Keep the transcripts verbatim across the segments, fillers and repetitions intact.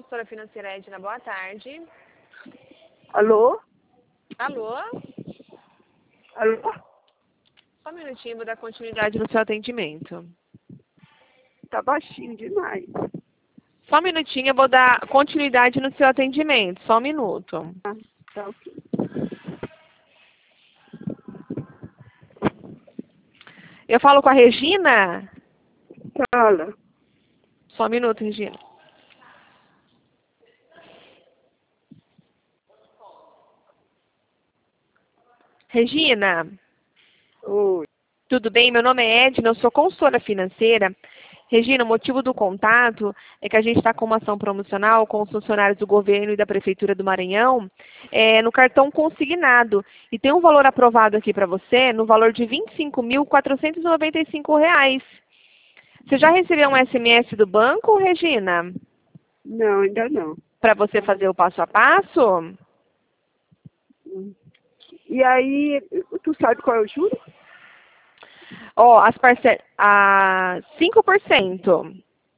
consultora financeira Edna, boa tarde. Alô? Alô? Alô? Só um minutinho, vou dar continuidade no seu atendimento. Tá baixinho demais. Só um minutinho, eu vou dar continuidade no seu atendimento. Só um minuto. Ah, tá ok. Eu falo com a Regina? Fala. Só um minuto, Regina. Regina, Oi. tudo bem? Meu nome é Edna, eu sou consultora financeira. Regina, o motivo do contato é que a gente está com uma ação promocional com os funcionários do governo e da Prefeitura do Maranhão é, no cartão consignado. E tem um valor aprovado aqui para você no valor de vinte e cinco mil, quatrocentos e noventa e cinco reais. Você já recebeu um S M S do banco, Regina? Não, ainda não. Para você fazer o passo a passo? E aí, tu sabe qual é o juro? Ó, as parcelas... A cinco por cento.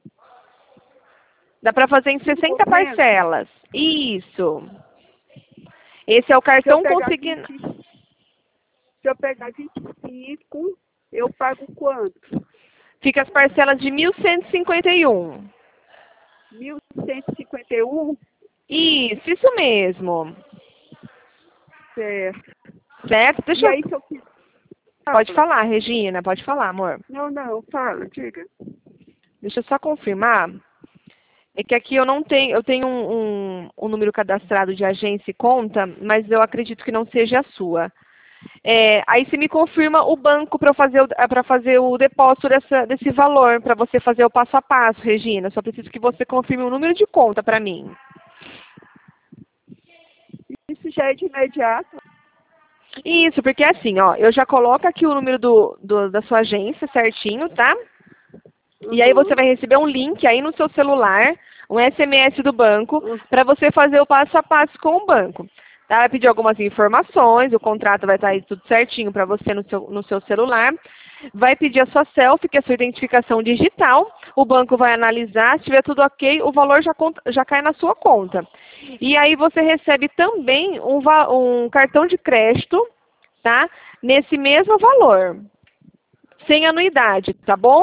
Dá para fazer em sessenta parcelas. Isso. Esse é o cartão consignado. Se eu pegar vinte e cinco, eu pago quanto? Fica as parcelas de mil cento e cinquenta e um. mil cento e cinquenta e um? Isso, isso mesmo. Certo. Certo? Deixa E eu... aí, se eu quiser... Pode falar, Regina, pode falar, amor. Não, não, fala, diga. Deixa eu só confirmar. É que aqui eu não tenho, eu tenho um, um, um número cadastrado de agência e conta, mas eu acredito que não seja a sua. É, aí você me confirma o banco para fazer, para fazer o depósito dessa, desse valor, para você fazer o passo a passo, Regina. Só preciso que você confirme o número de conta para mim. Isso já é de imediato? Isso, porque assim, ó, eu já coloco aqui o número do, do, da sua agência certinho, tá? Uhum. E aí você vai receber um link aí no seu celular, um S M S do banco, para você fazer o passo a passo com o banco. Tá? Vai pedir algumas informações, o contrato vai estar aí tudo certinho para você no seu, no seu celular. Vai pedir a sua selfie, que é a sua identificação digital. O banco vai analisar, se tiver tudo ok, o valor já, conta, já cai na sua conta. E aí você recebe também um, um cartão de crédito, tá? Nesse mesmo valor, sem anuidade, tá bom?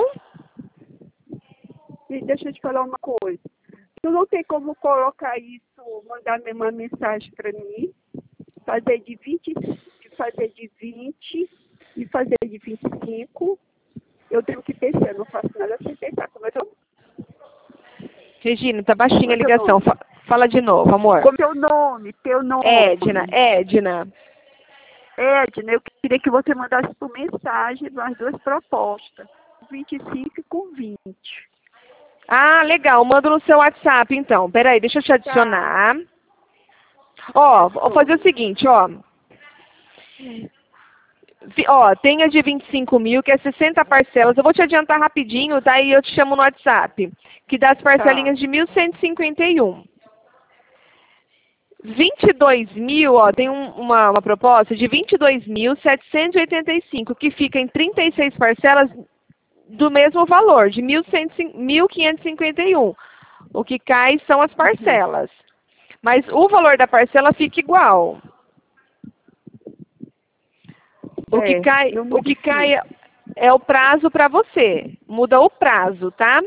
E deixa eu te falar uma coisa. Tu não tem como colocar isso, mandar uma mensagem para mim, fazer de vinte, fazer de vinte e fazer de vinte e cinco. Eu tenho que pensar, eu não faço nada sem pensar. Como é que eu... Regina, tá baixinha a Como é ligação. Fa fala de novo, amor. Como é teu nome? Teu nome. Edna, Edna. Edna, eu queria que você mandasse por mensagem as duas propostas, vinte e cinco e com vinte. Ah, legal. Manda no seu WhatsApp, então. Peraí, deixa eu te adicionar. Tá. Ó, vou fazer o seguinte, ó. Ó, tem a de vinte e cinco mil, que é sessenta parcelas. Eu vou te adiantar rapidinho, tá? E eu te chamo no WhatsApp. Que dá as parcelinhas Tá. de mil cento e cinquenta e um. vinte e dois mil, ó, tem um, uma, uma proposta de vinte e dois mil, setecentos e oitenta e cinco, que fica em trinta e seis parcelas do mesmo valor, de mil quinhentos e cinquenta e um. O que cai são as parcelas. Mas o valor da parcela fica igual. O que É, cai, não o que modifica. cai é, é o prazo para você. Muda o prazo, tá?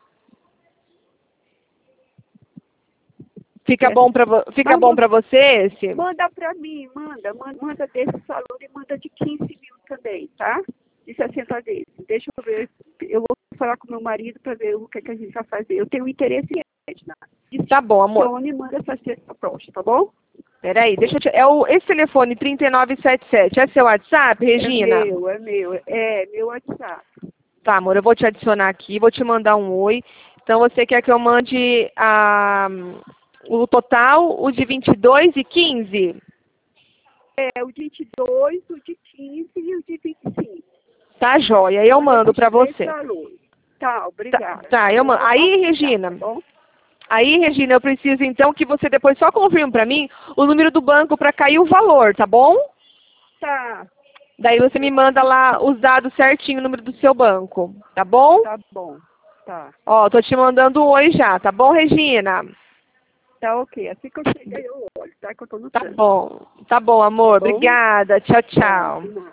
Fica bom para fica bom para você esse? Manda para mim, manda, manda, manda desse valor e manda de quinze mil também, tá? De sessenta vezes. Deixa eu ver, eu vou falar com meu marido para ver o que, é que a gente vai fazer. Eu tenho interesse em Edna. Tá bom, amor. Então, me manda essa sexta proposta, tá bom? Peraí, deixa eu te... É o, esse telefone trinta e nove setenta e sete, é seu WhatsApp, Regina? É meu, é meu, é meu WhatsApp. Tá, amor, eu vou te adicionar aqui, vou te mandar um oi. Então, você quer que eu mande a, o total, o de vinte e dois e quinze? É, o de vinte e dois, o de quinze e o de vinte e cinco. Tá, joia, eu mando pra você. Tá, obrigada. Tá, tá, eu mando. Aí, Regina... Tá bom? Aí, Regina, eu preciso então que você depois só confirme para mim o número do banco para cair o valor, tá bom? Tá. Daí você me manda lá os dados certinho, o número do seu banco, tá bom? Tá bom, tá. Ó, tô te mandando um oi já, tá bom, Regina? Tá ok. Assim que eu chegar, eu olho, tá? Que eu tô no Tá trânsito. bom. Tá bom, amor. Bom? Obrigada. Tchau, tchau. Tá,